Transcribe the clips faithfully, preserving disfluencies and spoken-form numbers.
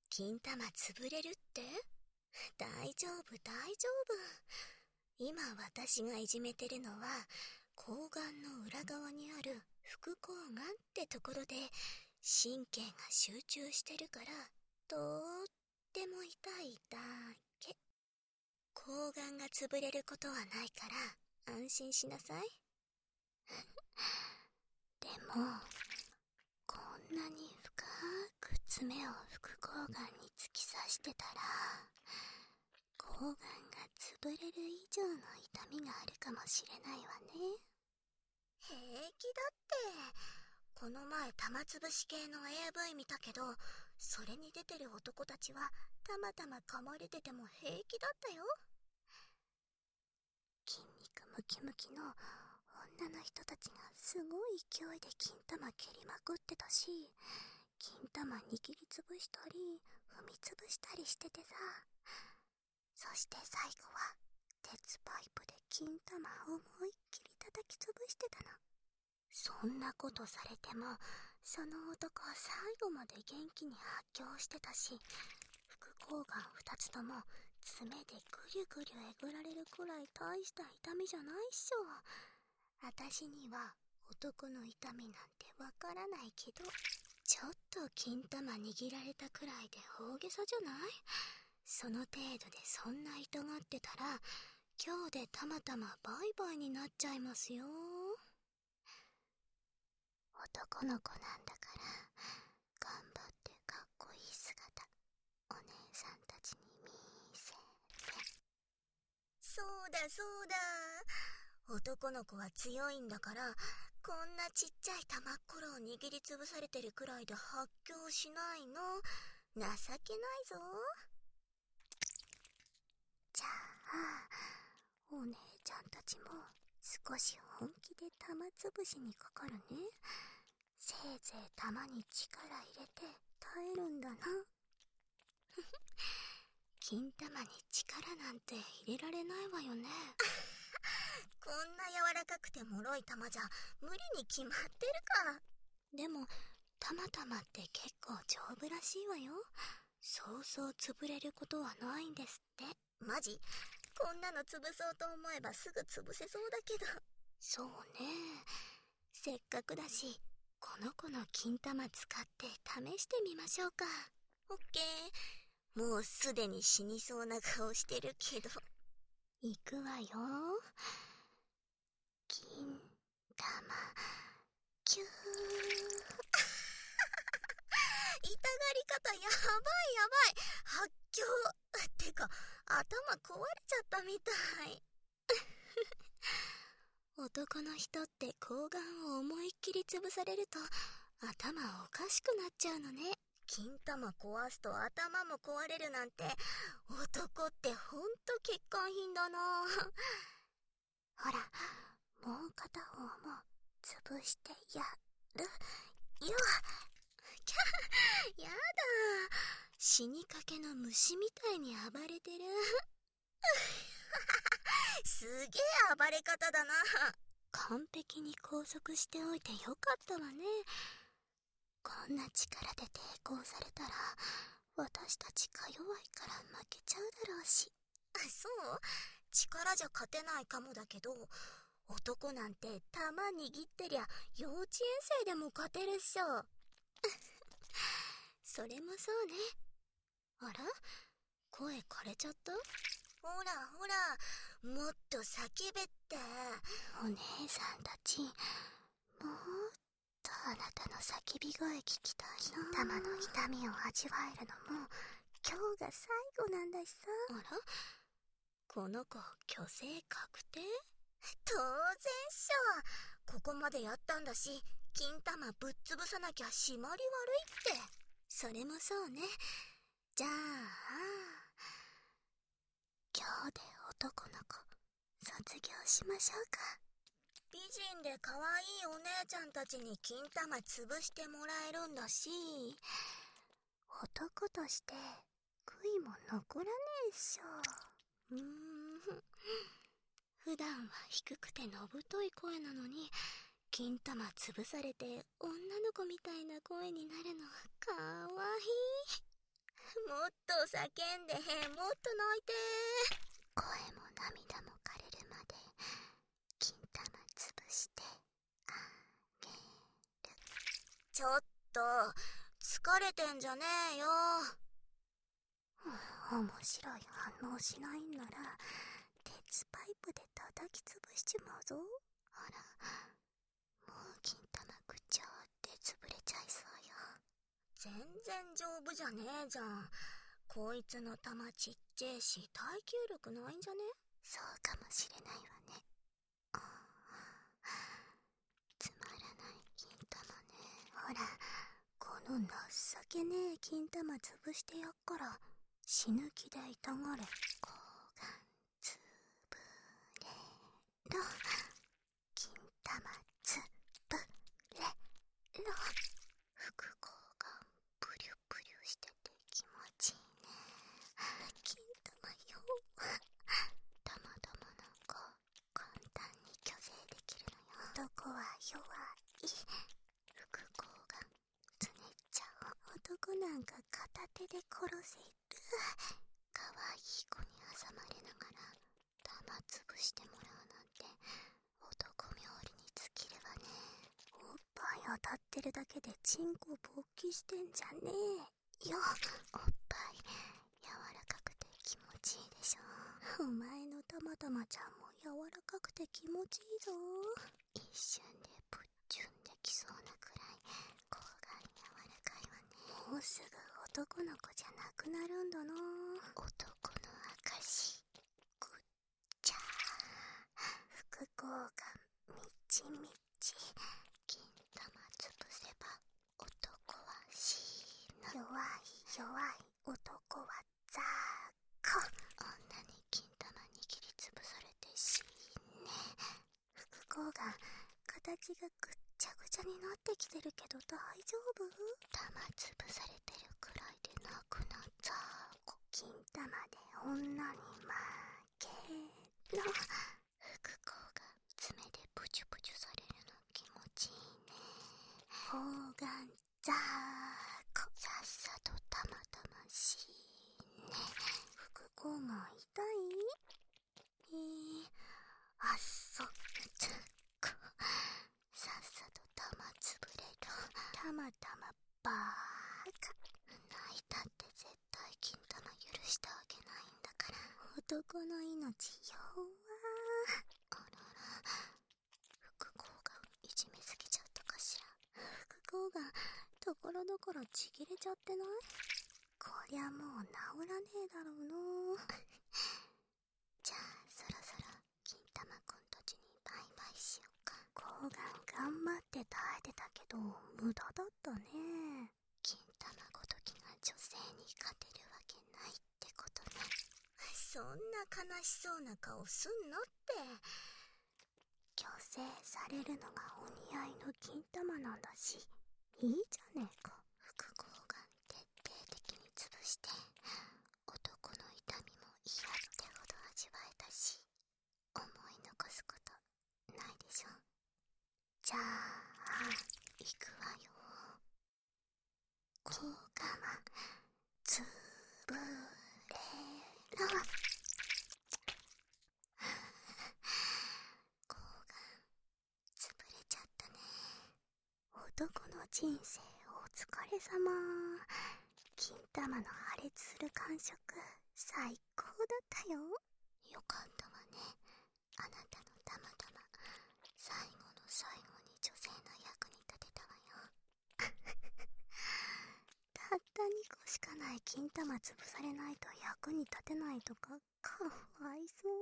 金玉潰れるって？大丈夫大丈夫。今私がいじめてるのは睾丸の裏側にある副睾丸ってところで神経が集中してるからとっても痛いだけ。睾丸が潰れることはないから安心しなさい。でもこんなに深く爪を副睾丸に突き刺してたら睾丸が潰れる以上の痛みがあるかもしれないわね。平気だって。この前玉潰し系の エーブイ 見たけど、それに出てる男たちはたまたま噛まれてても平気だったよ。筋肉ムキムキの女の人たちがすごい勢いで金玉蹴りまくってたし、金玉握りつぶしたり踏みつぶしたりしててさ。そして最後は鉄パイプで金玉を思いっきり叩きつぶしてたの。そんなことされてもその男は最後まで元気に発狂してたし、副睾丸二つとも爪でぐりゅぐりゅえぐられるくらい大した痛みじゃないっしょ。私には男の痛みなんてわからないけど、ちょっと金玉握られたくらいで大げさじゃない？その程度でそんな痛がってたら今日でたまたまバイバイになっちゃいますよ。男の子なんだから頑張ってかっこいい姿お姉さんたちに見せて。そうだそうだ、男の子は強いんだから、こんなちっちゃい玉っころを握りつぶされてるくらいで発狂しないの情けないぞ。じゃあお姉ちゃんたちも少し本気で玉つぶしにかかるね。せいぜい玉に力入れて耐えるんだな。金玉に力なんて入れられないわよね。こんな柔らかくて脆い玉じゃ無理に決まってるか。でもたまたまって結構丈夫らしいわよ。そうそう潰れることはないんですって。マジ？こんなの潰そうと思えばすぐ潰せそうだけど。そうね、せっかくだしこの子の金玉使って試してみましょうか。オッケー。もうすでに死にそうな顔してるけど。いくわよ。金玉キュー。痛がり方やばいやばい。発狂ってか頭壊れちゃったみたい。男の人って睾丸を思いっきり潰されると頭おかしくなっちゃうのね。金玉壊すと頭も壊れるなんて、男ってほんと欠陥品だな。ほら、もう片方も潰してやるよ。キャー、やだ、死にかけの虫みたいに暴れてる。すげえ暴れ方だな。完璧に拘束しておいてよかったわね。こんな力で抵抗されたら私たちか弱いから負けちゃうだろうし。あ、そう？力じゃ勝てないかもだけど、男なんて玉握ってりゃ幼稚園生でも勝てるっしょ。それもそうね。あら？声枯れちゃった？ほらほら、もっと叫べって。お姉さんたち、もっとあなたの叫び声聞きたいな。玉の痛みを味わえるのも今日が最後なんだしさ。あら？この子虚勢確定？当然っしょ。ここまでやったんだし、金玉ぶっ潰さなきゃ締まり悪いって。それもそうね。じゃあ今日で男の子卒業しましょうか。美人で可愛いお姉ちゃんたちに金玉潰してもらえるんだし、男として悔いも残らねえっしょ。うーん、普段は低くてのぶとい声なのに金玉潰されて女の子みたいな声になるのはかわいい。 もっと叫んで、もっと泣いて。声も涙も枯れるまで金玉つぶしてあげる。ちょっと疲れてんじゃねえよ。面白い反応しないんなら鉄パイプで叩きつぶしちまうぞ。ほら、もう金玉ぐちゃーって潰れちゃいそうよ。全然丈夫じゃねえじゃん。こいつの玉ちっちゃいし耐久力ないんじゃね？そうかもしれないわね。つまらない金玉ね。ほら、この情けねえ金玉潰してやっから死ぬ気でいたがれ。睾丸つぶれろ。金玉つぶれろ。副交換プリュプリュしてて気持ちいいね。金玉よ。たまたまなんか簡単に虚勢できるのよ。男は弱い。副交換つねっちゃう。男なんか片手で殺せる。かわいい子に挟まれながら玉潰してもらうなんて男冥利に尽きるわね。おっぱい当たってるだけでチンコ勃起してんじゃねえよ。おっぱい柔らかくて気持ちいいでしょ。お前のたまたまちゃんも柔らかくて気持ちいいぞ。一瞬でぶっちゅんできそうなくらい睾丸柔らかいわね。もうすぐ男の子じゃなくなるんだな。男の証ぐっちゃー。副交換みちみち。金玉つぶせば男は死ぬ。弱い弱い男はザコ。女に金玉握りつぶされて死ね。副交換形がぐっちゃぐちゃになってきてるけど大丈夫？玉つぶされてるくらいで泣くなザコ。金玉で女に負けろ。副交換爪でプチュプチュされるの気持ちいいね。睾丸ザコ。さっさとたまたま死ね。副交換痛い？えー、あっそザコ。さっさと玉つぶれろ。たまたまバーカ。泣いたって絶対金玉許してあげないんだから。男の命弱。あらら、副交換いじめすぎちゃったかしら。副交換ところどころちぎれちゃってない？こりゃもう治らねえだろうの。じゃあそろそろ金玉くんたちにバイバイしようか。睾丸頑張って耐えてたけど無駄だったね。金玉ごときが女性に勝てるわけないってことね。そんな悲しそうな顔すんのって。虚勢されるのがお似合いの金玉なんだしいいじゃねえか。副交換徹底的に潰して男の痛みも嫌ってほど味わえたし思い残すことないでしょ。じゃあ行くわよ。金玉つぶれろ。睾丸つぶれちゃったね。男の人生お疲れ様。金玉の破裂する感触最高だったよ。よかったわね。あなたのたまたま最後の最後に女性の役に立てたわよ。たったにこしかない金玉潰されないと役に立てないとかかわいそう。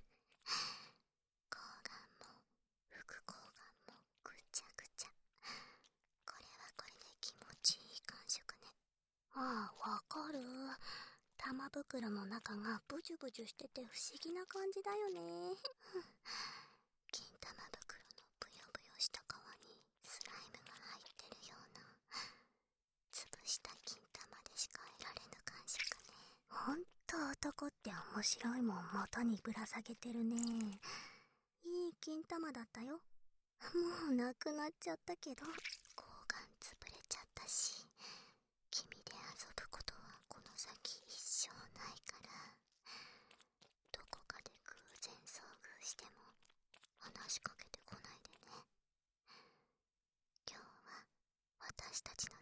睾丸も副睾丸もぐちゃぐちゃ。これはこれで気持ちいい感触ね。ああ、わかる。玉袋の中がブジュブジュしてて不思議な感じだよね。金玉袋のブヨブヨした皮にスライムが入ってるような潰した金玉でしか得られぬ感触ね。ほんと男って面白いもん元にぶら下げてるね。いい金玉だったよ。もうなくなっちゃったけど。睾丸潰れちゃったし君で遊ぶことはこのしても話しかけてこないでね。今日は私たちの